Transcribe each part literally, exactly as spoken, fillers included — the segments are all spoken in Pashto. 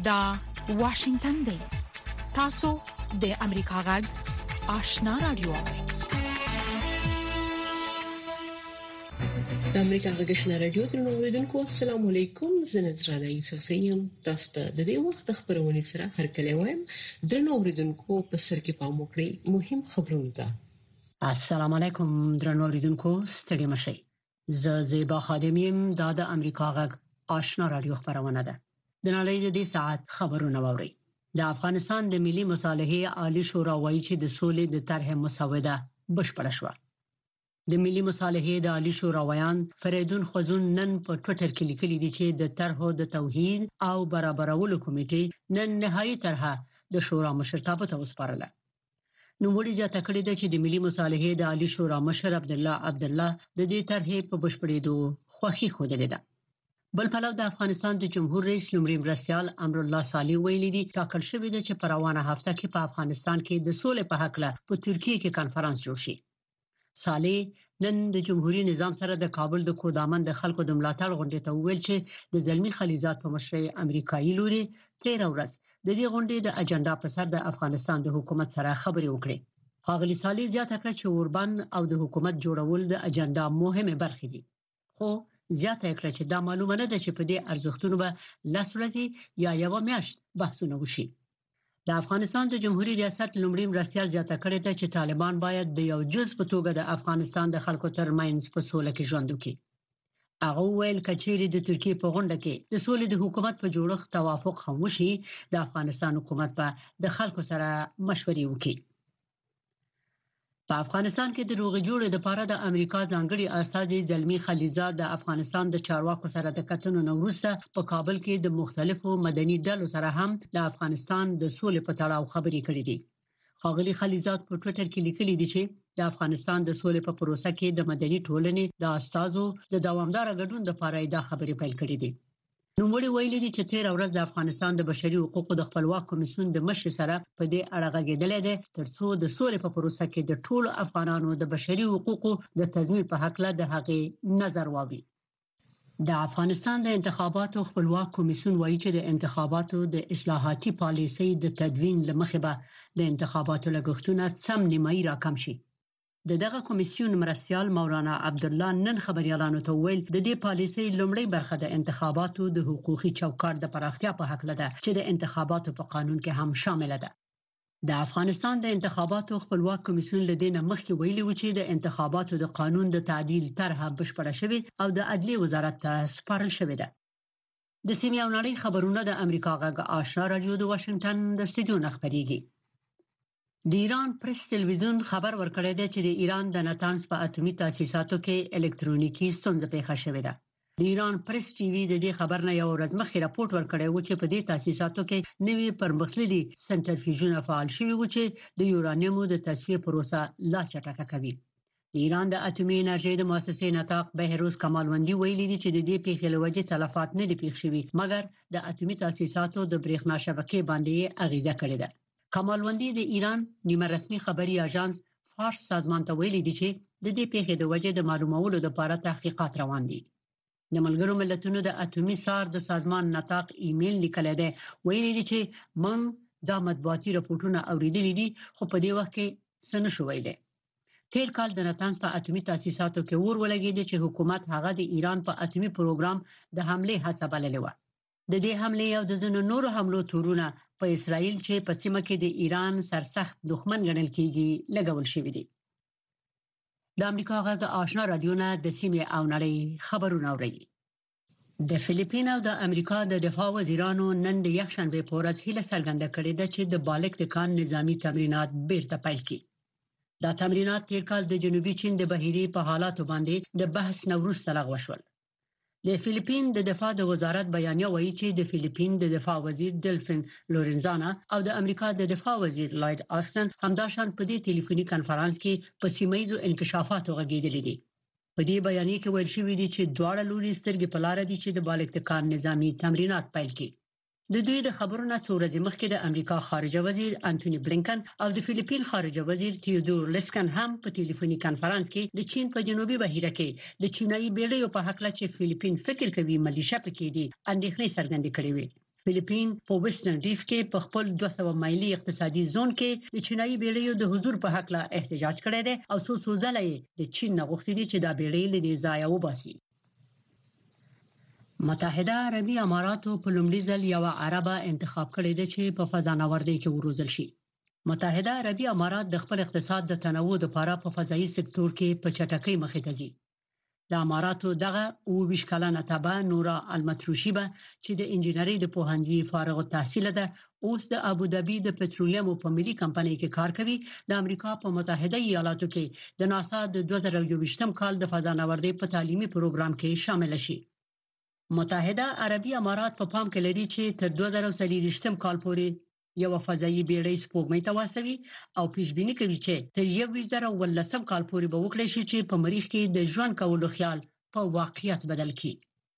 دا واشنگتن دی. تاسو د امریکا غږ آشنا رادیو. د امریکا غږ آشنا رادیو تر اوریدونکو السلام علیکم. زه نذرانه یوسف سیم. تاسو ته د دې وخت خبرونه سره هرکلی وایم. درنو اوریدونکو په سر کې پام وکړئ مهم خبرونه ده. السلام علیکم درنو اوریدونکو ستړي مشئ. زه زیبا خادمیم د امریکا غږ آشنا رادیو خبرونه ده. د نړۍ د دې ساعت خبرونه واوري. د افغانستان د ملي مصالحې عالی شورا وایي چې د سولې د طرح مسوده بشپړه شوه. د ملي مصالحې د عالی شورا ویان فریدون خوزون نن په ټوئیټر کې لیکلي دي چې د طرح د توحید او برابرولو کمیټې نن نهایی طرح د شورا مشرتابه ته وسپارله. نو وړي ځکه کړی دی چې د ملي مصالحې د عالی شورا مشر عبد الله عبد الله د دې طرحې په بشپړېدو خوښي خوده ده. بل پلو د افغانستان د جمهور رئیس لومړي مرستيال امر الله صالح ویلي دي ټاکل شوی دی چې په روانه هفته کې په افغانستان کې د سولې په حق له په ترکیه کې کانفرنس جوړ شي. صالح نن د جمهوریت نظام سره د کابل د کودامن د خلکو د ملاتړ غونډې ته ویل چې د زلمی خلیزات په مشرۍ امریکایي لوري تیر ورځ د دې غونډې د اجنډا په سر د افغانستان د حکومت سره خبرې وکړي. ښاغلي صالح زیاته کړه چې اوربند او د حکومت جوړول د اجنډا مهمه برخه دي. خو زیاته کړه چې دا معلومه نه ده چې په دې ارزښتونو به لس ورځې یا یو میاشت بحثونه وشي. د افغانستان د جمهوریت ریاست لومړي مرستيال زیاته کړه ته چې طالبان باید د یو جز په توګه د افغانستان د خلکو ترمنځ په سوله کې ژوند وکړي. هغه ویل کچېری د ترکیه په غونډه کې د سولې د حکومت په جوړښت توافق هم وشي د افغانستان حکومت په د خلکو سره مشورې وکړي. په افغانستان کې د روغ جوړې د لپاره د امریکا ځانګړي استازي زلمی خلیزات د افغانستان د چارواکو سره د کتنو نو وروسته په کابل کې د مختلفو مدني ډلو سره هم د افغانستان د سولې په تړاو خبرې کړې دي. ښاغلي خلیزات په ټوئیټر کې لیکلي دي چې د افغانستان د سولې په پروسه کې د مدني ټولنې د استازو د دوامدار ګډون لپاره د خبرې پیل کړې دي. نو وړي ویلي دي چې تیر ورځ د افغانستان د بشري حقوقو د خپلواک کمیسیون د مشر سره په دې اړه غږېدل دي ترڅو د سولې په پروسه کې د ټولو افغانانو د بشري حقوقو د تضمین په حق له د هغې نظر واوري. د افغانستان د انتخاباتو خپلواک کمیسیون وایي چې د انتخاباتو د اصلاحاتي پالیسۍ د تدوین لمخې به د انتخاباتو لګښتونه سم نیمایي راکم شي. د دغه کمیسیون مرستيال مولانا عبد الله نن خبريالانو ته ویل د دې پالیسۍ لومړی برخه د انتخاباتو د حقوقي چوکاټ د پراختیا په حق لده چې د انتخاباتو په قانون کې هم شامل ده. د افغانستان د انتخاباتو خپلواک کمیسیون لدینه مخکې ویلي و چې د انتخاباتو د قانون د تعدیل طرحه بشپړه شوې او د عدلیه وزارت ته سپارل شوې ده. د سیمې او نړۍ خبرونه د امریکا غږ آشنا رادیو د واشنگټن د استودیو نه خبريږي. د ایران پریس ټلویزیون خبر ورکړی دی چې د ایران د نتانز په اټومي تاسیساتو کې الکترونیکی ستونزه پیښه شوې ده. د ایران پریس ټي وي د دې خبر نه یو ورځ مخکې راپورټ ورکړی و چې په دې تاسیساتو کې نوي پرمختللي سنټریفیوژونه فعال شوي و چې د یورانیمو د تصفیې پروسه لا چټکه کوي. د ایران د اټومي انرژي د مؤسسې نطاق بهروز کمالوندی ویلي دي چې د دې پیښې له وجې تلفات نه دي پیښ شوي مګر د اټومي تاسیساتو د برېښنا شبکې باندې اغیزه کړې ده. کمالوندی د ایران نیمه رسمي خبري اژانس فارس سازمان ته ویلي دي چې د دې پیښې د وجې د معلومولو لپاره تحقیقات روان دي. د ملګرو ملتونو د اټومي سار د سازمان نطاق ایمیل لیکلی دی ویلي دي چې موږ دا مطبوعاتي راپورټونه اوریدلي دي خو په دې وخت کې څه نشو ویلي. تیر کال د نتانز په اټومي تاسیساتو کې اور ولګېد چې حکومت هغه د ایران په اټومي پروګرام د حمله هڅه بللې و. د دې حمله او د ځینو نورو حملو تورونه په اسرائیل چې په سیمه کې د ایران سرسخت دښمن ګڼل کیږي لګول شوی دي. د امریکا غږ آشنا رادیو نه د سیمې او نړۍ خبرونه اوري. د فلیپین او د امریکا د دفاع وزیرانو نن د یکشنبه په ورځ هیله څرګنده کړې ده چې د بالک د کان نظامی تمرینات بیرته پیل کړي. دا تمرینات تیر کال د جنوبي چین د بحیرې په حالاتو باندې د بحث نو وروسته لغوه شول. د فلیپین د دفاع د وزارت بیانیه وایي چې د فلیپین د دفاع وزیر دلفین لورنزانا او د امریکا د دفاع وزیر لایډ آستن همداشان په دې ټلیفوني کانفرنس کې په سیمایي انکشافاتو غږیدلې دي. په دې بیانیه کې ویل شوی دی چې دواړه لوري سترګې په لار دي چې د بالک د کان نظامی تمرینات پیل کړي. د دوی د خبرونو څو ورځې مخکې د امریکا خارجه وزیر انټونی بلینکن او د فلیپین خارجه وزیر تیودور لسکن هم په ټلیفوني کانفرنس کې د چین په جنوبي بحیره کې د چینایي بیړیو په حق لا چې فلیپین فکر کوي ملیشه پکې دي اندېښنې څرګندې کړې وې. فلیپین په ویسټرن ریف کې په خپل دوه سوه مایلي اقتصادي زون کې د چینایي بیړیو د حضور په حق لا احتجاج کړی دی او څو څو ځله د چین نه غوښتي دي چې دا بیړۍ له دې ځایه وباسي. متحده عربي اماراتو په لومړي ځل یو عربه انتخاب کړی دی چې په فضانوردۍ کې وروزل شي. متحده عربي امارات د خپل اقتصاد د تنوع لپاره په فضایي سکتور کې په چټکۍ مخې ته ځي. د اماراتو دغه او ویش کلنه تبع نورا المتروشی به چې د انجینری د پوهنځي فارغ التحصیل ده اوس د ابوظبي د پټرولیم په ملي کمپنۍ کې کار کوي. د امریکا په متحده ایالاتو کې د ناسا د دوه زره یوویشتم کال د فضانوردۍ په تعلیمي پروګرام کې شامل شي. متحده عربي امارات په پام کې لري چې تر دوه زره څلورویشتم کال پورې یو فضایي بیړۍ سپوږمۍ ته واستوي او پیشبینی کوي چې تر یو زره ولسم کال پورې به وکړي شي چې په مریخ کې د ژوند کولو خیال په واقعیت بدل کړي.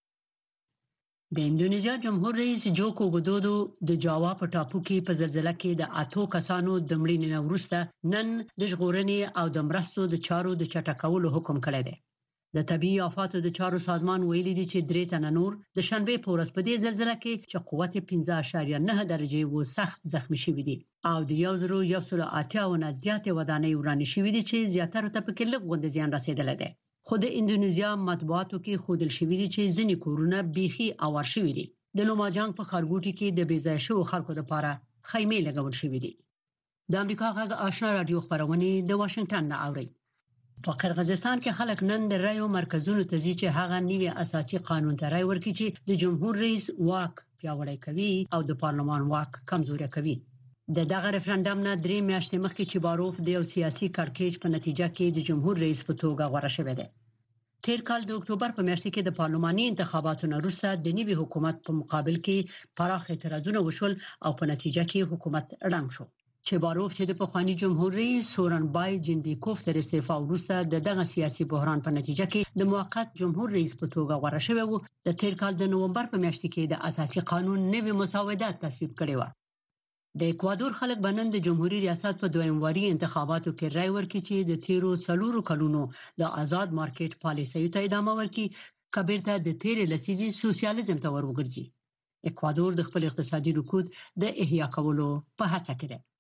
د اندونیزیا جمهور رئیس جوکو ویدودو د جاوا په ټاپو کې په زلزلہ کې د اتو کسانو د مړینې نه وروسته نن د ژغورنې او د مرستو د چارو د چټکولو حکم کړی دی. د طبيعي آفاتو د چارو سازمان ویلي دي چې درې تنه نور د شنبه په ورځ په دې زلزلہ کې چې قوت پنځه اعشاریه نه درجه و سخت زخمی شوي دي او د یو زرو یو سل اتیا و نه زیاتې ودانۍ ورانې شوي دي چې زیاتره ته پکې لږ غونډه زیان رسیدلی دی. خو د اندونیزیا مطبوعاتو کې ښودل شوي دي چې ځینې کورونه بیخي اوار شوي دي. د لوماجانګ په ښارګوټي کې د بې ځای شوو خلکو لپاره خیمې لګول شوي دي. د امریکا غږ آشنا رادیو خبرونه د واشنگټن نه اوري. په قرغیزستان کې خلک نن د رایو مرکزونو ته ځي چې هغه نوی اساسي قانون ته رای ورکړي چې د جمهور رئیس واک پیاوړی کوي او د پارلمان واک کمزوري کوي. د دغه ریفرندم نه درې میاشتې مخکې چې باروف د یو سیاسي کړکېچ په نتیجه کې د جمهور رئیس په توګه غوړه شوی دی. تیر کال د اکتوبر په میاشت کې د پارلماني انتخاباتو نه وروسته د نوي حکومت په مقابل کې پراخ اعتراضونه وشول او په نتیجه کې حکومت ړنګ شو. چې باروف چې د پخوانی جمهور رئیس سورنبای جینبیکوف تر استعفا وروسته د دغه سیاسي بحران په نتیجه کې د موقت جمهور رئیس په توګه غوړه شوی وو. د تیر کال د نومبر په میاشت کې د اساسي قانون نوي مسودات تصویب کړي و. د اکوادور خلک بنن د جمهوریت ریاست په دویم واري انتخاباتو کې رای ورکړي چې د تیرو څلورو کلونو د آزاد مارکیټ پالیسیو ته ادامه ورکړي کبیرته د تیر لسیزي سوسیالیزم ته وروګرځي. اکوادور د خپل اقتصادي رکود د احیا کولو په هڅه کې دی.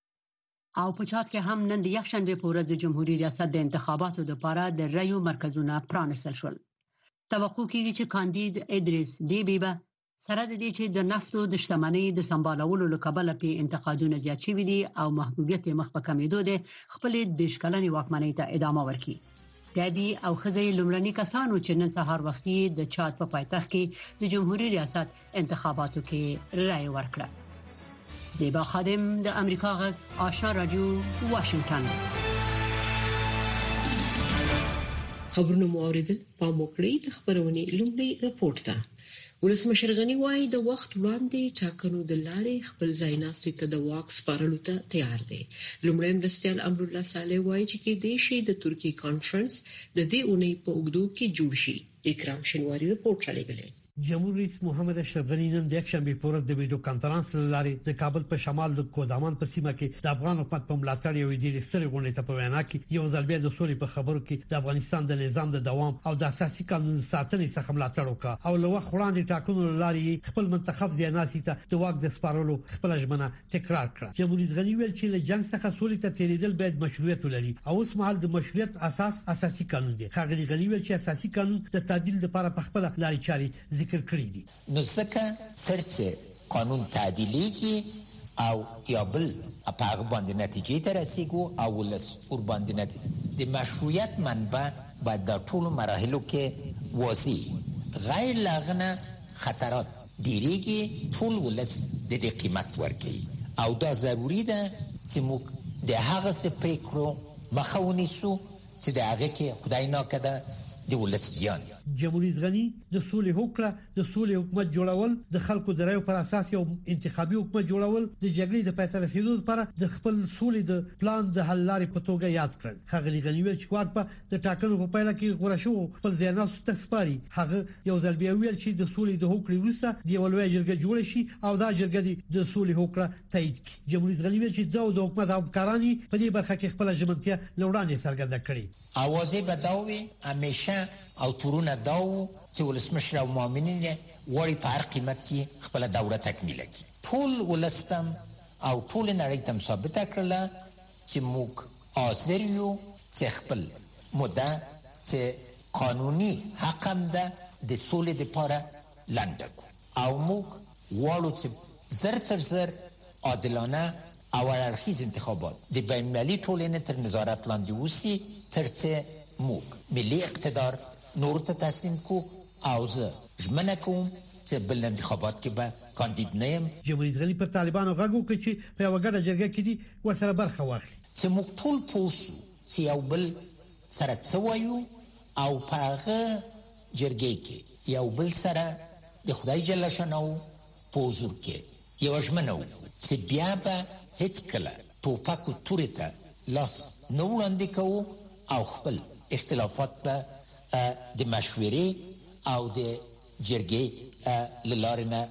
او په چات کې هم نن د یکشنبه په ورځ د جمهوریت ریاست د انتخاباتو لپاره د رایو مرکزونه پرانیستل شول. توقع کیږي چې کاندید ادریس دیبی به سره د دې چې د نفتو د شتمنۍ د سمبالولو لپاره په انتقادونو زیات شوي دي او محبوبیت مخ په کمیدو دي خپل د شکلنې واکمنۍ ته ادامه ورکړي. دیبی او خزې لومړني کسانو چې نن سهار وختي د چات په پایتخت کې د جمهوریت ریاست انتخاباتو کې رای ورکړه. زیبا خادم د امریکا غږ آشنا رادیو واشنگټن. خبرونه موریدل په موکړی د خبرونه لومړی رپورت ده. ولسمشر غنی وایي د وخت وړاندې ټاکنو د لارې خپل ځایناستي ته د واک سپارلو ته تیار دی. لومړی مرستیال امر الله صالح وایي چې کې د شي د ترکی کانفرنس د دې اونۍ په اوږدو کې جوړ شي. اکرام شنواری رپورت راغلی. جمهور رئیس محمد اشرف غنی نن د یکشنبه په ورځ د ویډیو کانفرنس لارې د کابل په شمال د کودامان په سیمه کې د افغان حکومت په ملاتړ یو ډېر ستر غونډه ته په وینا کې یو ځل بیا د سولې په خبرو کې د افغانستان د نظام د دوام او د اساسي قانون ساتنې څخه ملاتړ وکړ او لوخ وړاندې ټاکنو لارې خپل منتخب ځاناسي ته د واک د سپارلو خپل ژمنه تکرار کړه. جمهور رئیس غنی ویل چې له جنگ څخه سولې ته تیریدل باید مشروعیت ولري او اوس مهال د مشروعیت اساس اساسي قانون دی. خاغلی غنی ویل چې اساسي قانون د تعدیل لپاره په خپل لارې چاري ذکر کړی دي. نو ځکه ترڅ قانون تعدیلیږي او یا بل په هغه باندې نتیجې ته رسیږو او ولس ور باندې نتیجې د مشروعیت منبع باید د ټولو مراحلو کې واضح غیر لغنه خطرات ډیریږي ټول ولس د دې قیمت ورکړي او دا ضروری ده چې موږ د هغه څه پریکړو مخه ونیسو چې د هغه کې خدای ناکړه د ولس زیان. جمهور رئیس غنی د سولې حکومت د سولې حکومت جوړول د خلکو د رایو پر اساس یو انتخابي حکومت جوړول د جګړې د پاتې رسیدو لپاره د خپل سولې د پلان د حل لارې په توګه یاد کړل. خاغلی غنی ویل چې واک په د ټاکنو په پایله کې غوړه شو خپل ځاناس تخسپاري هغه یو ځل بیا ویل چې د سولې د حکومت وروسته د ولوي جرګه جوړ شي او دا جرګه د سولې حکومت تایید کړي. جمهور رئیس غنی ویل چې د حکومت همکارانی په دې برخه کې خپل ژمنتیا لوړانه څرګنده کړې. اوازې بداوي همیشه او تورونه داو چې ولسمشر او مؤمنین وړي په هر قیمت کې خپل دوره تکمیله کړي. ټول ولستم او ټول نړۍ ته ثابته کړله چې موږ حاضر یو چې خپل مده چې قانوني حق هم ده د سولې لپاره لنډه کړو او موږ غواړو چې زر تر زر عادلانه او هررخیز انتخابات د بین المللي ټولنې تر نظارت لاندې وسی تر څو موږ ملي اقتدار نور ته تسلیم کو او زه ژمنه کوم چې بل انتخابات کې به کاندید نه یم. جمهوریت غنی پر طالبانو غږ وکړي چې په یو ګډه جرګه کې دي ورسره برخه واخلي چې موږ ټول پوسو چې یو بل سره څه وایو او په هغه جرګې کې یو بل سره د خدای جل شانه په حضور کې یو ژمنه وکړو چې بیا به هیڅ کله ټوپک او تورې ته لاس نه وړاندې کوو او خپل اختلافات به د مشورې او د جرګې له لارې نه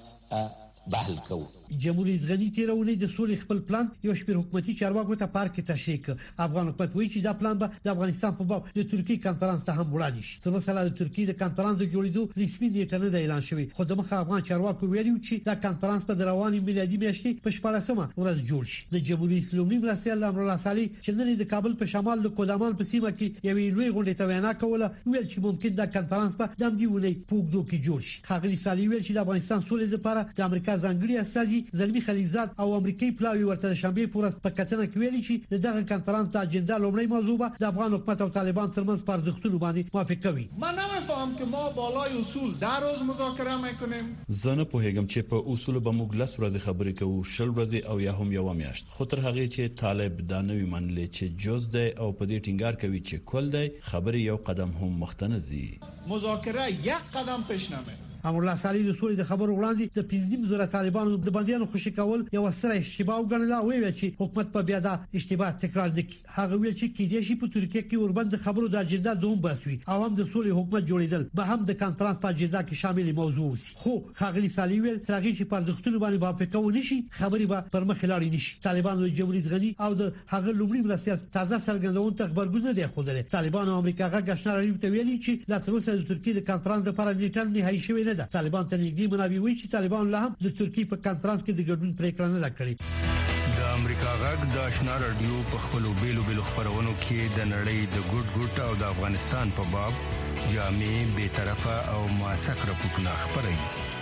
بحل کوو. جمهوریت غنی تیرونی د سولې خپل پلان یو شمېر حکومتي چارواکو ته پارک تشریح کړ. افغان حکومت وایي چې دا پلان به د افغانستان په باب د ترکیې کانفرنس ته هم وړاندې شي. تر اوسه د ترکیې د کانفرنس د جوړېدو رسمي نیټه نه ده اعلان شوې، خو د مخه افغان چارواکو ویلي چې دا کانفرنس په رواني میلادي میاشتې په شپاړسمه ورځ جوړ شي. د جمهوریت لومړي مرستیال امرالله صالح چې نن د کابل په شمال د کودامان په سیمه کې یوې لوی غونډې ته وینا کوله، ویل چې ممکن دا کانفرنس په دمدی ونی پوګدو کې جوړ شي. ښاغلي صالح ویل چې د افغانستان سولې لپاره د امریکا ځانګړي استازي زلمی خلیلزاد او امریکایي پلاوی ورته د شنبه پورس په کتنه کې ویلي چې دغه کانفرنس د اجنډا لومړی موضوع به د افغان حکومت او طالبان ترمنځ پر ارزښتونو باندې موافقه وي. من نمیفهم که ما بالای اصول در روز مذاکره میکنیم. زه نه پوهیږم چې په اصول به موږ لس ورځې خبرې کوو، شل ورځې او یا هم یو میاشت، خو تر هغه چې طالب دا نوی منلې چې جز دی او په دې ټینګار کوي چې کول دی، خبرې یو قدم هم مخته نه ځي. مذاکره یک قدم پیش نمیره. امرالله صالح د سولې د خبرو وړاندې د پنځم زره طالبانو د بنديانو خوشي کول یو ستره اشتباه وګڼل او ویل چې حکومت په بیا دا اشتباه تکرار نکړي. هغه ویل چې کې دې شي په ترکیه کې اوربند خبرو د اجنډا دوم باسوي او هم د سولې حکومت جوړیدل به هم د کانفرنس په اجنډا کې شامل موضوع وي. خو ښاغلي صالح ویل ترغی چې پر دښتونو باندې موافقه ونی شي، خبري به پر مخ لاړ نشي. طالبانو د جمهوریت غنی او د هغه لومړي مرستیال تازه څرګندون ته خبرګون نه دی خوده. طالبان او امریکا غږ شنه ته ویلي چې لا تر اوسه د ترکیې د کانفرنس لپاره نیټه نهایی شوې نه ده. طالبان ته دې منابع وایي چې طالبان له هم د ترکیې په کانفرنس کې د ګډون پریکړه نه کړې. د امریکا غږ د آشنا رادیو په خپلو بیلو بیلو خبرونو کې د نړۍ د ګډ ګډ او د افغانستان په باب جامع بے طرفه او موثق راپورټونه خبري.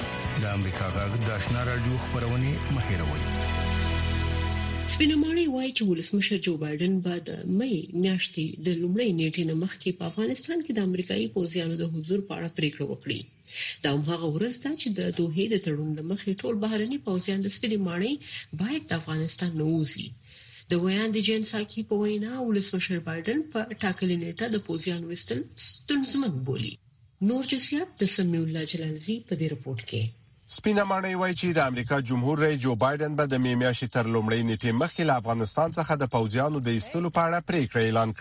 د امریکا غږ د آشنا رادیو خبرونه مهیروي. سپینماړی وایي چې ولسمشر جو بایدن بعد مې میاشتې د لومړۍ نیټې نه مخکې په افغانستان کې د امریکایي پوځیانو د حضور په اړه پریکړه وکړي. دا هغه ورځ ده چې د دوه د تړون مخې ټول بهرني پوځیان د سپینماړی باید د افغانستان نوځي. د ویان د جن ساکي په وینا ولسمشر بایدن په ټاکلې نیټه د پوځیانو وستل ستونزمن بولي. نور جسیات د سمیع الله جلالزی په دې رپورت کې. سپینماړی وایي چې د امریکا جمهور رئیس جو بایدن به د می میاشتې تر لومړۍ نیټې مخکې له افغانستان څخه د پوځیانو د ایستلو په اړه پریکړه اعلان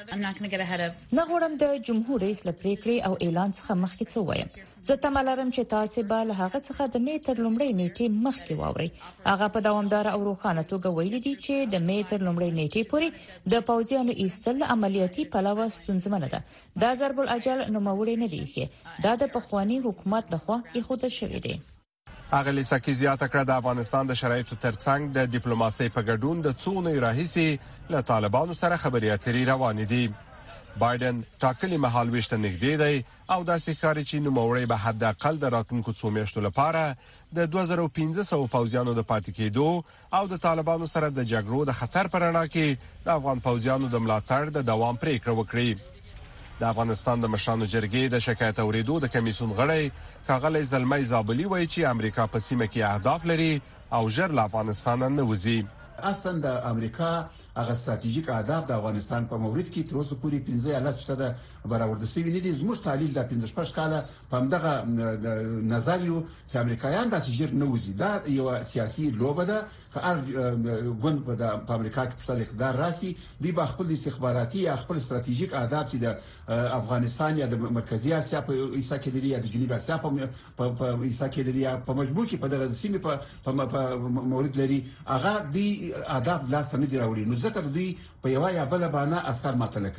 کړي. نه غواړم د جمهور رئیس له پریکړې او اعلان څخه مخکې څه وایم. زه تمه لرم چې تاسو به له هغه څخه د می تر لومړۍ نیټې مخکې واورئ. هغه په دوامدار او روښانه توګه ویلي دي چې د می تر لومړۍ نیټې پورې د پوځیانو ایستل عملیاتي پلوه ستونزمنه ده. دا ضرب الاجل نوموړی نه دی، دا د پخوانی حکومت لخوا ایښودل شوی دی. اغلی سکی زیاته کړه د افغانستان د شرایطو ترڅنګ د ډیپلوماسۍ په ګډون د څو نه راهیسي له طالبانو سره خبرې اترې روانې دي. بایدن ټاکلي مهال وشته نږدې دی او د سکاري چې نوموړی به حد اقل د راتلونکو څو میاشتو لپاره د دوه زره پنځه سوه پوځیانو د پاتې کېدو او د طالبانو سره د جګړو د خطر پر اړه کې د افغان پوځیانو د ملاتړ د دوام پریکړه وکړي. د افغانستان د مشرانو جرګې د شکایت اوریدو د کمیسیون غړی ښاغلی زلمی زابلی وایي چې امریکا په سیمه کې اهداف لري او ژر له افغانستان نه وځي. اصلا د امریکا هغه ستراتیژیک اهداف د افغانستان په مورید کې تر اوسه پورې پنځه یا لس فیصد برآورده شوي نه دي. زموږ تحلیل د پنځه شپږ کاله په همدغه نظر یو چې امریکایان داسې ژر نه وځي. دا یو سیاسي لوبه ده. هر ګوند په د امریکا کې په اقتدار راسي دی به خپل استخباراتي یا خپل ستراتیژیک اهداف چې د افغانستان یا د مرکزی اسیا په ایسا کې لري یا د جنوبي اسیا په ایسا کې لري په مجبور کې په دغه سیمه په مورید لري هغه دی اهداف لاس نه دی راوړي. نو ځکه دوی په یو یا بل باندې اثر ماته کوي.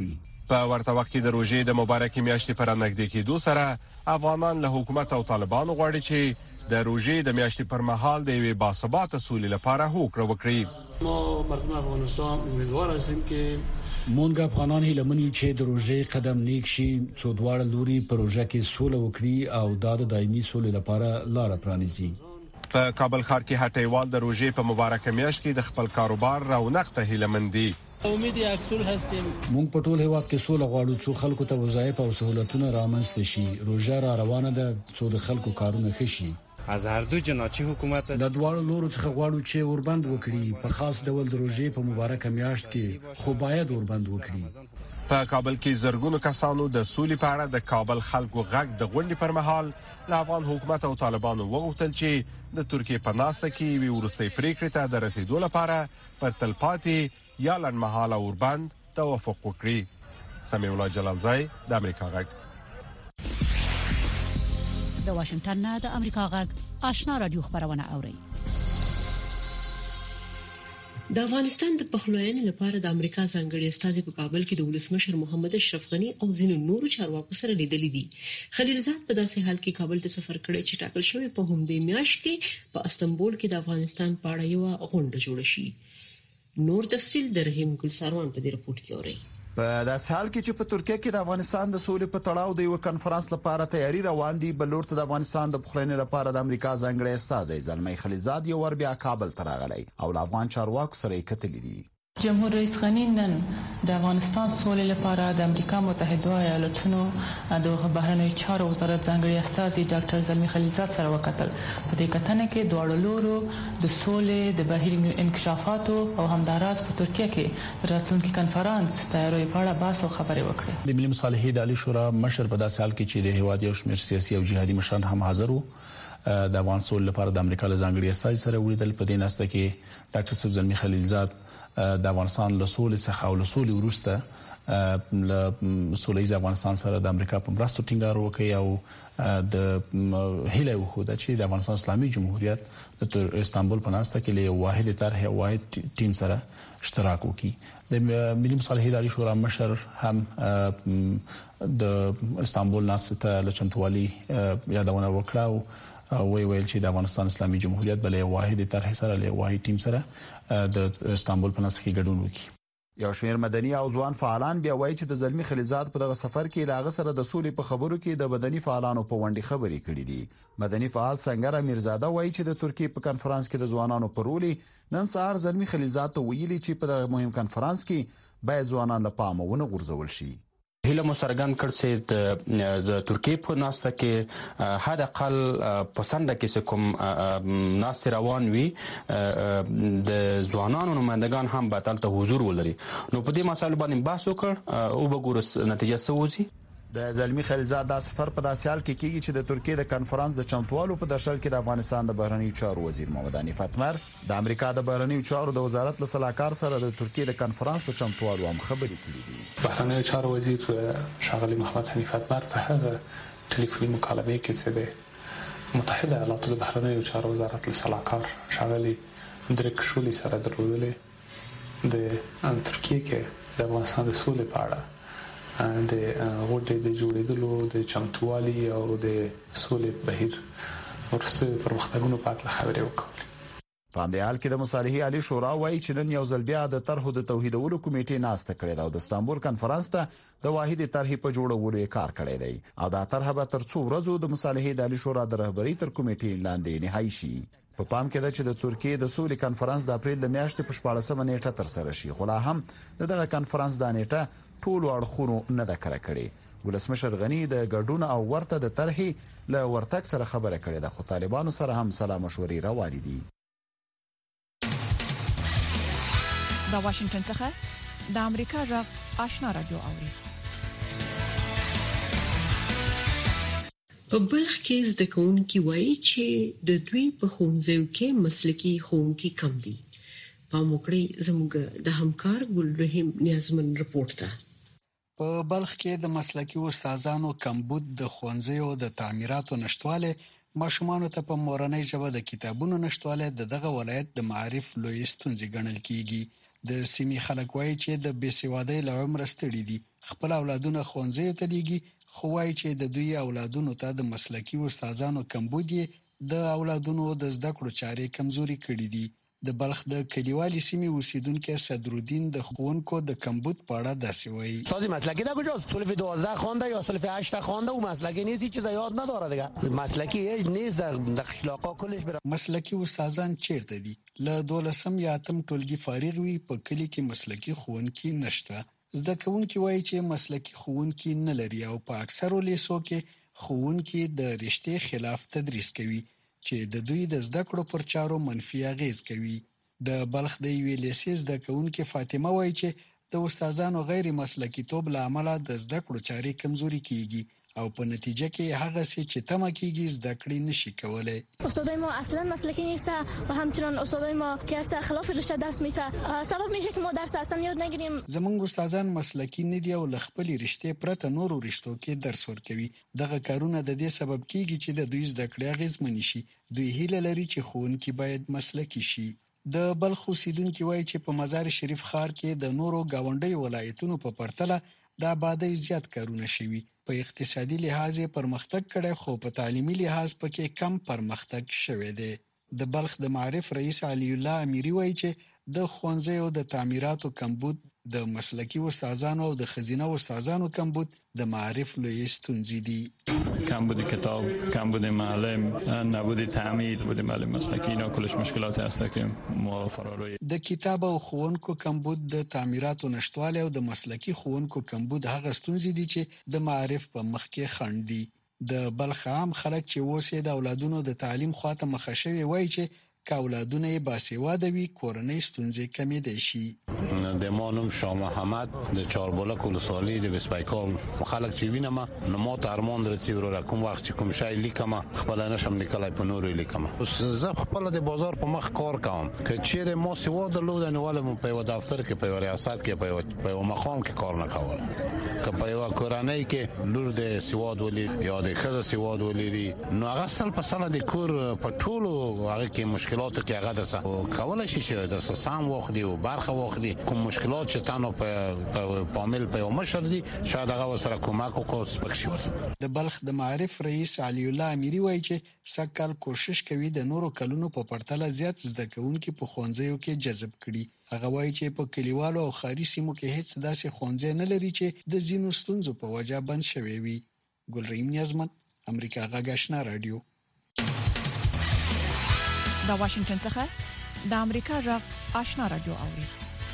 په ورته وخت کې د روژې د مبارکې میاشتې پر نږدې کېدو سره افغانان له حکومت او طالبانو غواړي چې د روژې د میاشتې پر مهال د یوې باثباته سولې لپاره هوکړه وکړي. ما مردم افغانستان امیدوار هستیم که مونږ افغانان هیله منو چې د روژې قدم نیک شي، څو دواړه لوري پروژه کې سوله وکړي او د دایمي سولې لپاره لار پرانیزي. په کابل ښار کې هټیوال د روژې په مبارکه میاشت کې د خپل کاروبار رونق ته هیله مند دي. امید اکسل هستیم. مونږ په ټول هیواد کې سوله غواړو، څو خلکو ته وظایف او سہولتونه رامنځته شي. روژه را روانه ده، څو د خلکو کارونه ښه شي. از هر دو جناچی حکومت د دواړو لورو څخه غواړو چې اوربند وکړي، په خاص ډول د روژې په مبارکه میاشت کې خو باید اوربند وکړي. په کابل کې زرګونو کسانو د سولې په اړه د کابل خلکو غږ د غونډې پر مهال له افغان حکومت او طالبانو وغوښتل چې د ترکیې په ناسه کې وی ورستۍ پریکړې ته د رسیدو لپاره پر تلپاتې یا لنډمهاله اوربند توافق وکړي. سمیع الله جلالزای، د امریکا غږ. د واشنگټن نه د امریکا غږ آشنا رادیو خبرونه اوري. د افغانستان د پخلاینې لپاره د امریکا ځانګړي استازي په کابل کې د ولسمشر محمد اشرف غنی او ځینو نورو چارواکو سره لیدلې دي. خلیلزاد په داسې حال کې کابل ته سفر کړی چې ټاکل شوی په همدې میاشت کې په استنبول کې د افغانستان په اړه یو غونډه جوړه شي. نور تفصیل د رحیم ګل ساروان په دې رپورت کې اوري. په داس حال کې چې په ترکیه کې د افغانستان د سولې په تړاو د یو کانفرنس لپاره تیاری روان دي، بلور ته د افغانستان د پخلاینې لپاره د امریکا ځانګړي استازي زلمی خلیلزاد یو ور بیا کابل ته راغلی او د افغان چارواکو سره کتلې دي. جمهور رئیس غنی نن د افغانستان سولې لپاره د امریکا متحده ایالاتونو د بهرنیو چارو وزارت ځانګړي استازي ډاکټر زلمی خلیلزاد سره وکتل. په دې کتنه کې دواړو لورو د سولې د بهیر انکشافاتو او همداراز په ترکیه کې د راتلونکي کانفرنس تیاری په اړه بحث او خبرې وکړې. د ملي مصالحې د عالی شورا مشر په داسې حال کې چې د هیواد یو شمېر سیاسي او جهادي مشران هم حاضر وو، د افغان سولې لپاره د امریکا له ځانګړي استازي سره ولیدل. په دې ناسته کې ډاکټر زلمی خلیلزاد د افغانستان له سولې څخه او له سولې وروسته له سولې افغانستان سره د امریکا په مرستو ټینګار وکړي او د هیله وخوده چې د افغانستان اسلامي جمهوریت د استانبول په ناسته کې له واحد طرح او واحد ټیم سره اشتراک وکړي. د ملي مصالحې د عالی شورا مشر هم د استانبول ناسته ته لچنتوالي یادونه وکړه او وی ویل چې د افغانستان اسلامي جمهوریت بلې واحد طرح سره له واحد ټیم سره د استانبول په ناسته کې ګډون وکړي. یو شمېر مدني او ځوان فعالان بیا وایي چې د زلمی خلیلزاد په دغه سفر کې لاغه سره د سولې په خبرو کې د مدني فعالانو په وړاندې خبرې کړې دي. مدني فعال سنگر امیرزاده وایي چې د ترکیې په کانفرنس کې د ځوانانو پرولي نن سهار زلمی خلیلزاد ته ویلي چې په دغه مهم کانفرنس کې باید ځوانان له پامه ونه غورځول شي. هیله مسرګان کړ چې د ترکیې په ناسته کې حد اقل پسنده کې کوم ناسته روان وي د ځوانانو نمائندگان هم به تلته حضور ولري. نو په دې مسایلو باندې بحث وکړ او به ګورو نتیجه څه وځي. د زلمی خلیلزاد د سفر په داسې حال کې کیږي چې د ترکیې د کانفرنس د چمتوالو په درشل کې د افغانستان د بهرنیو چارو وزیر محمد حنیف اتمر د امریکا د بهرنیو چارو د وزارت له سلاکار سره د ترکیې د کانفرنس په چمتوالو هم خبرې کړې دي. بهرنیو چارو وزیر ښاغلی محمد حنیف اتمر په هغه ټلیفوني مکالمه کې چې د متحده ایالاتو د بهرنیو چارو وزارت له سلاکار ښاغلی درک شولي سره درلودلې د ترکیې کې د افغانستان د سولې په اړه د غونډې د جوړېدلو د چمتووالي او د سولې بهیر ورسره پرمختګونو په اړه خبرې وکړې. په همدې حال کې د مصالحې عالی شورا وایي چې نن یو ځل بیا د طرحو د توحیدولو کمیټې ناسته کړې ده او د استانبول کانفرنس ته د واحد طرحې په جوړولو یې کار کړی دی او دا طرح به تر څو ورځو د مصالحې عالی شورا د رهبری تر کمیټې لاندې نهایی شي. په پام کې ده چې د ترکیې د سولې کانفرنس د اپریل د میاشتې په شپاړسمه نیټه تر سره شي، خو لا هم دغه کانفرنس د نیټه ټول اړخونو نه ده کړه کړي. ولسمشر غنی د ګډون او ورته د طرحې له ورتګ سره خبره کړې ده، خو طالبانو سره هم سلا مشورې روانې دي. د واشنگټن څخه د امریکا غږ آشنا رادیو اوري. په بلخ کې زده کوونکي وایي چې د دوی په ښوونځیو کې مسلکي ښوونکي کم دي. په موکړی زموږ د همکار ګل رحیم نیازمن رپورت ده. په بلخ کې د مسلکي استادانو کمبود د ښوونځیو د تعمیراتو نشټواله ماشومانو ته په مورنۍ ژبه د کتابونو نشټواله دغه ولایت د معارف لوی ستونزې ګڼل کیږي. د سیمې خلک وایي چې د بېسوادۍ له عمر ستړي دي، خپل اولادونه ښوونځي ته لیږي، خو وايي چې د دوی اولادونو ته د مسلکي استادانو کمبود د اولادونو د زده کړو چارې کمزوري کړې دي. د بلخ د کلیوالي سیمې اوسیدونکو صدرالدین د ښوونکو د کمبود په اړه داسې وایي: استاد مسلکی ده کجاست؟ صنف دوازده خوانده یا صنف هشت خوانده و مسلکی نیست، هیچ چیز یاد نداره دیگه. مسلکی هیچ نیست در قشلاقا کلش بره. مسلکی استادان چیرته دي؟ له دولسم یا اتم ټولګي فارغ وي، په کلی کې مسلکی ښوونکي نشته. زده کوونکي وایي چې مسلکی ښوونکي نه لري او په اکثرو لیسو کې ښوونکي د رښتې خلاف تدریس کوي چې د دوی د زده کړو پر چارو منفي اغیز کوي. د بلخ د یوې لیسې زده کوونکې فاطمه وایي چې د استادانو غیر مسلکي توب له امله د زده کړو چارې کمزوري کیږي او په نتیجه کې هغه څه چې تمه کیږي زده کړې نشي کولای. استادای ما اصلا مسلکی نیست و همچنان استادای ما که از خلاف رشته درس میده سبب میشه که ما درس اصلا یاد نگیریم. زمونږ استادان مسلکی نه دي او له خپل رشته پرته نورو رشتو کې درس ورکوي. دغه کارونه د دې سبب کیږي چې د دوی زده کړې اغیزمن شي. دوی هیله لري چې ښوونکي باید مسلکی شي. د بلخ اوسیدونکي وایي چې په مزار شریف ښار کې د نورو گاونډي ولایتونو په پرتله د آبادی زیات کارونه شوي. په اقتصادي لحاظ پرمختګ کړي خو په تعلیمي لحاظ پکې کم پرمختګ شوی دی. د بلخ د معارف رئیس علی الله امیری وایي چې د ښوونځیو د تعمیراتو کمبود، د مسلکی استادانو او د خزینه استادانو کمبود د معارف لوی ستونزې دي. کمبود کتاب، کمبود معلم، نبود تعمیر، بود معلم مسلکی، اینا کلش مشکلات هست که ما فراروی. د کتاب او ښوونکو کمبود، د تعمیراتو نشټوالی او د مسلکی ښوونکو کمبود هغه ستونزې دي چې د معارف په مخ کې خنډ دي. د بلخ عام خلک چې اوس د اولادونو د تعلیم خواته مخه شوي وایي چې که اولادونه یې باسواده وي کورنۍ ستونزې کمېدای شي. د ما نوم شاه محمد د چاربلک ولسوالۍ د بسپیکال خلک چې وینم نو ما ته ارمان درځي ورو کوم وخت چې کوم شی لیکم خپل نشم لیکلای په نورو لیکم. اوس زه خپل د بازار په مخ کار کوم که چیرې ما سواد درلود نو ولې په یو دفتر کې په ریاست کې په یو مقام کې کار نه کول. که په یو کورنۍ کې لور د سواد ولید یا د ښځه سواد ولیدي نو هغه سل په سل د کور په ټولو هغه کې مشکلاتو کې هغه درسه کولای شي چې درسه سم واخلي او برخه واخلي. کوم مشکلات چې تاسو په پامل په یو مشر دي شاید هغه سره کومک وکړي سپکشي وس. د بلخ د معارف رئیس علی الله امیری وایي چې سکهال کوشش کوي د نورو کلونو په پرتله زیات زده کوونکي په ښوونځیو کې جذب کړي. هغه وایي چې په کلیوالو او ښاري سیمو کې هیڅ داسې ښوونځی نه لري چې د ځینو ستونزو په وجه بند شوی وي. ګلریم نیازمن، امریکا غږ آشنا رادیو. د واشنگټن څخه د امریکا غږ آشنا رادیو اوري.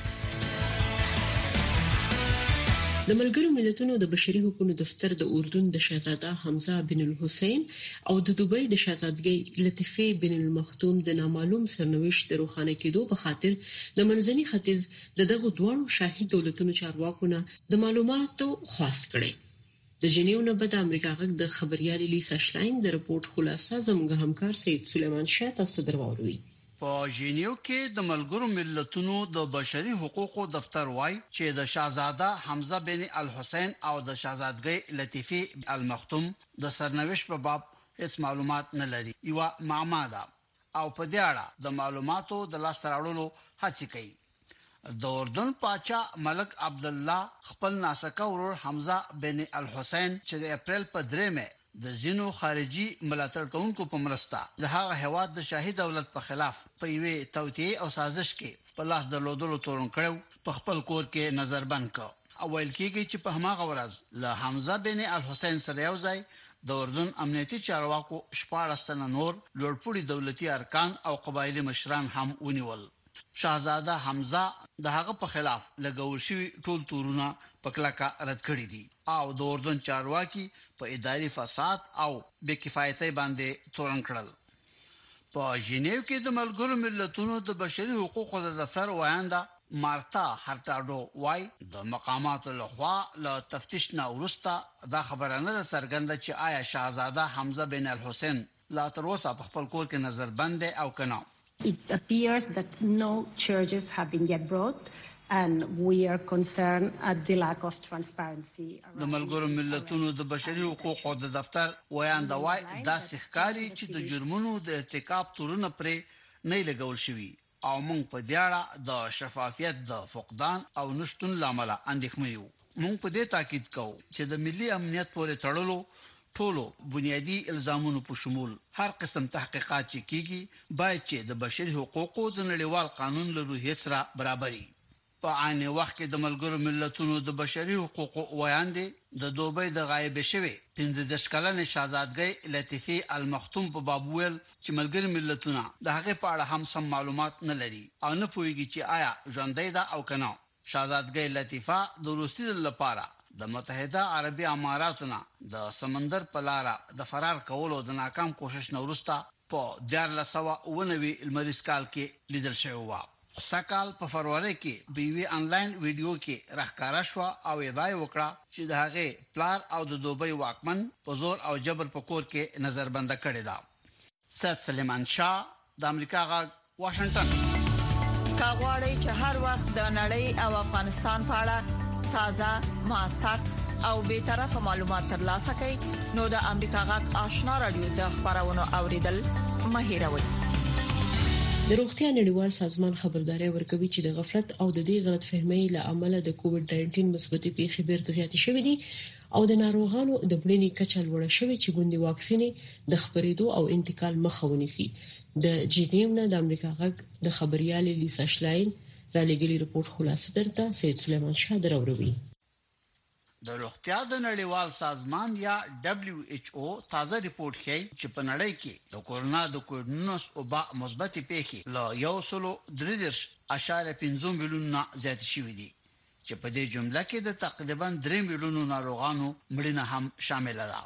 د ملګرو ملتونو د بشري حقوقو دفتر د اردن د شاهزاده حمزه بن الحسین او د دوبۍ د شاهزادګۍ لطیفه بن المختوم د نامعلوم سرنوشت د روښانه کېدو په خاطر د منځني ختیځ د دغه دوه شاهي دولتونو چارواکو نه د معلوماتو خواست کړي. د جنیو نه بعد امریکا غږ د خبريال لیسا شلاین د رپورت خلاصه زموږ همکار سید سلیمان شاه تاسو درواوروي. په ژینیو کې د ملګرو ملتونو د بشري حقوقو دفتر وایي چې د شاهزاده حمزه بن الحسین او د شاهزادګۍ لطیفه المختوم د سرنوشت په باب هیڅ معلومات نه لري. یو معما ده او په دې اړه د معلوماتو د لاس راوړلو هڅه کوي. د اردن پاچا ملک عبد الله خپل ناسکه ورور حمزه بن الحسین چې د اپریل په درېمه د زینو خارجي ملاتړ کوونکو په مرسته د هغه هواد د شاهي دولت په خلاف په یوې توطئې او سازش کې په لاس درلودلو تورن کړو په خپل کور کې نظربند کړ. اول کېږي چې په هماغه ورځ له حمزه بن الحسین سره یو ځای د اردن امنیتي چارواکو شپاړس تنه نور لوړپوړي دولتي ارکان او قبایلی مشران هم ونیول. شاهزاده حمزه د هغه په خلاف لګول شوی ټول تورونه په کلکه رد کړی دي او د اردن چارواکي په اداري فساد او بې کفایتۍ باندې تورن کړل. په ژینیو کې د ملګرو ملتونو د بشري حقوقو د دفتر وایانده مارتا هرټاډو وای د مقاماتو لخوا له تفتیش نه وروسته دا خبره نه څرګنده چې آیا شاهزاده حمزه بن الحسین لا تر اوسه په خپل کور کې نظربند او کنه. It appears that no charges have been yet brought and we are concerned at the lack of transparency. د ملګرو ملتونو د بشري حقوقو د دفتر وایانده وای دا ښکاری چې د جرمونو د ارتکاب تورونه پرې نه لګول شوی او موږ په دې اړه د شفافیت د فقدان او نشټون لامل اندېښمن یو. موږ په دې تاکید کوو چې د ملي امنیت پورې تړلو ټولو بنیادی الزامونو په شمول هر قسم تحقیقات چې کیږي باید چې د بشري حقوقو د نړیوال قانون له روحیې سره برابري. په عین وخت کې د ملګرو ملتونو د بشري حقوقو وړاندې د دوبۍ د غایب شوی پنځه دېرش کلنې شاهزادګۍ لطیفه المختوم په باب ویل چې ملګرو ملتونه د هغه په اړه هم سم معلومات نه لري او نه پوهیږي چې آیا ژوندۍ ده او کنه. شاهزادګۍ لطیفه د روسي لپاره د متحده عربي اماراتونو د سمندر په لار د فرار کولو د ناکام کوشش نه وروسته په دیارلس سوه اوه نوي لمریز کال کې لیدل شوی و. سکهال په فروری کې په وی انلاین ویډیو کې راښکارا شو او ادعای وکړه چې د هغه پلار او د دوبۍ واکمن په زور او جبر په کور کې نظربند کړی دا. سید سلیمان شاه د امریکا غږ واشنگټن. کاغوري چې هر وخت د نړۍ او افغانستان په اړه تازه موثق او به طرفه معلومات ترلاسه کړئ نو د امریکا غږ آشنا رادیو د خبرونو اوریدل مهیروي. د روغتیا نړیوال سازمان خبرداري ورکوي چې د غفلت او د دې غلط فهمۍ له امله د کووډ ناینټین مثبتې پیښې بیرته زیاتې شوې دي او د ناروغانو د بلنې کچه لوړه شوې چې ګوندي واکسینې د خبرېدو او انتقال مخه ونیسي. د جنیو نه د امریکا غږ د خبريالې لیسا شلاین را لګلي رپورت خلاصه درته سید سلیمان شاه دروروي. د روغتیا د نړیوال سازمان یا دبليو ایچ او تازه ریپورت ښيي چې په نړۍ کې د کورونا د کووډ ناینټین او با مثبت پیښې له یو سلو درې دېرش اشاریه پنځه میلیونه زیات شوې دي چې په دې جمله کې د تقریبا درې میلیونو ناروغانو مړینه هم شامل ده.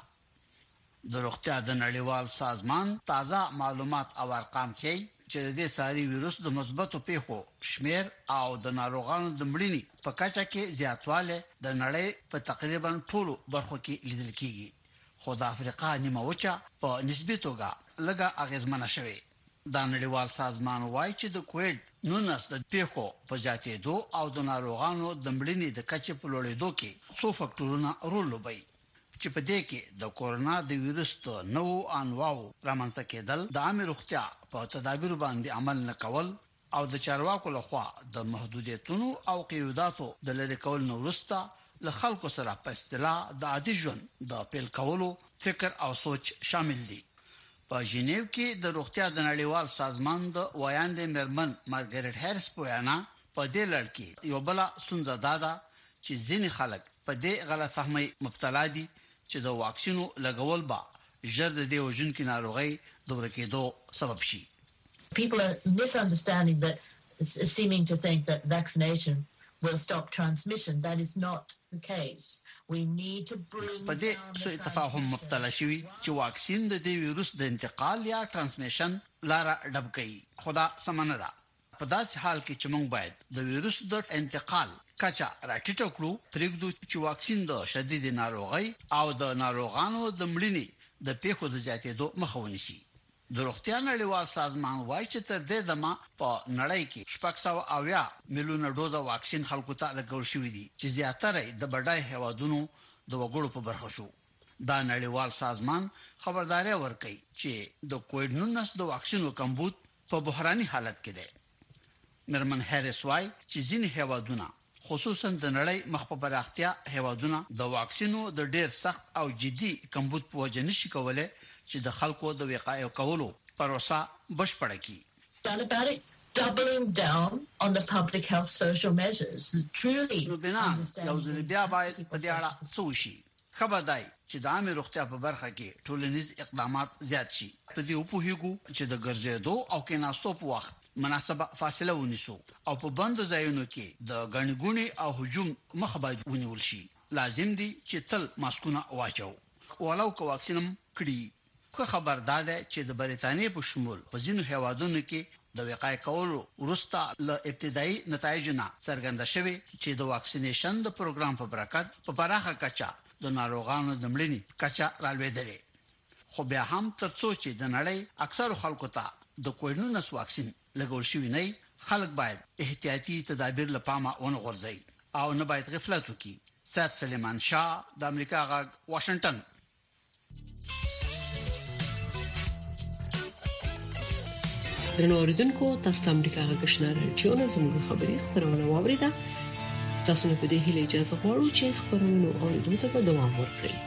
د روغتیا د نړیوال سازمان تازه معلومات او ارقام ښيي چې د دې ساري وایروس د مثبتو پیښو شمیر او د ناروغانو د مړینې په کچه کې زیاتواله د نړۍ په تقریبا ټولو برخو کې لیدل کیږي. خو د افریقا نیمه وچه په نسبی توګه لږه اغیزمنه شوې. د نړیوال سازمان وايي چې د کووډ ناینټین د پیښو په زیاتېدو او د ناروغانو د مړینې د کچې په لوړېدو کې څو فاکټورونه رول لوبوي چې په دې کې د کورونا د وایروس د نوو انواعو رامنځته کېدل د عامه روغتیا په تدابیر باندې عمل نه کول او د چارواکو لخوا د محدودیتونو او قیوداتو د لری کول نو وروسته له خلکو سره په اصطلاح د عادي ژوند د پیل کولو فکر او سوچ شامل دي. په ژنیو کې د روغتیا د نړیوال سازمان د وایاندې مرمن مارګریټ هریس په وینا په دې لړ کې یو بل ستونزه ده چې ځینې خلک په دې غلط فهمي مبتلا دي چې د واکسینو لګول با ژر د دې وژونکو ناروغي د ورکېدو سبب شي. People are misunderstanding that, seeming to think that vaccination will stop transmission. That is not the case. We need to bring په دې سو تفاهم مبتلا شوی چې واکسین د دې وایروس د انتقال یا ترانسمیشن لاره ډب کوي. خدا سمنه ده. په داسې حال کې چې موږ باید د وایروس د انتقال کچا راټیټو کړو پرېږدو چې واکسین د شدید ناروغي او د ناروغانو د مړینې د پیښو د زیاتېدو مخه ونیسي. د روغتیا نړیوال سازمان وايي چې تر دې دمه په نړۍ کې شپږ سوه اویا میلیونه ډوزه واکسین خلکو ته لګول شوې دي چې زیاتره د بډای هیوادونو د وګړو په برخه شو. دا نړیوال سازمان خبرداري ورکړي چې د کووډ ناینټین د واکسینو کمبود په بحراني حالت کې ده. مرمن هریس وايي چې ځینې هیوادونه خصوصا د نړۍ مخ په پراختیا هیوادونه د واکسینو د ډیر سخت او جدي کمبود په وجه نشي کولای چې د خلکو د وقایې کولو پروسه بشپړه کړي. Doubling down on the public health social measures truly نو بنا یو ځل بیا باید په دې اړه څه شي. خبردای چې د عامه روغتیا په برخه کې ټولنیز اقدامات زیات شي. په دې وپوهیږو چې د ګرځېدو او کېناستو په وخت مناسبه فاصله ونیسو او په بند ځایونو کې د غنګونی او هجوم مخ باید ونیول شي. لازم دي چې تل ماسکونه واچو ولو کو واکسینم کړي. خو خبردار ده چې د بریتانیا په شمول په ځینو هیوادونو کې د وقایې کولو وروسته له ابتدایي نتایجونو څرګنده شوه چې د واکسینیشن د پروګرام په برکت په پراخه کچه د ناروغانو د مړینې کچه راولېدلې. خو بیا هم ترڅو چې د نړۍ اکثر خلکو ته د کووډ ناینټین واکسین لګول شوی نه خلک باید احتیاطي تدابیر لپاره ونه غورځي او نه باید غفلت وکړي. سید سلیمان شاه د امریکا غږ واشنگټن. درنو اوریدونکو تاسو ته امریکا غږ شنه راډیو زموږ خبري خبرونه واوریده. تاسو په دې هیله اجازه غواړو چې خبرونه اوریدو ته دوام ورکړئ.